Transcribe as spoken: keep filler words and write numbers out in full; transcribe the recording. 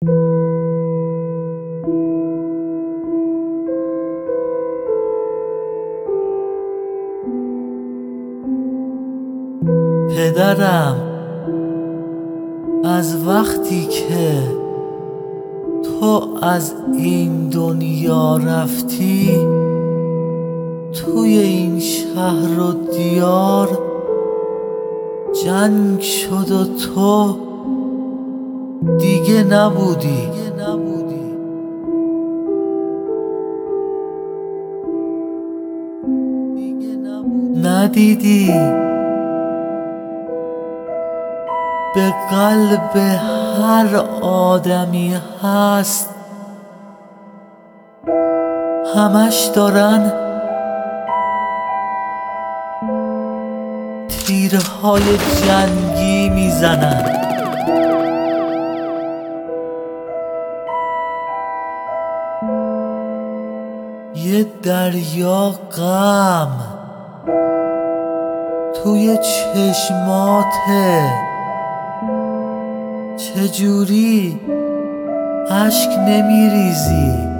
پدرم از وقتی که تو از این دنیا رفتی، توی این شهر و دیار جنگ شد و تو دیگه نبودی. ندیدی به قلب هر آدمی هست، همش دارن تیرهای جنگی میزنن. یه دریا غم توی چشماته، چجوری اشک نمیریزی؟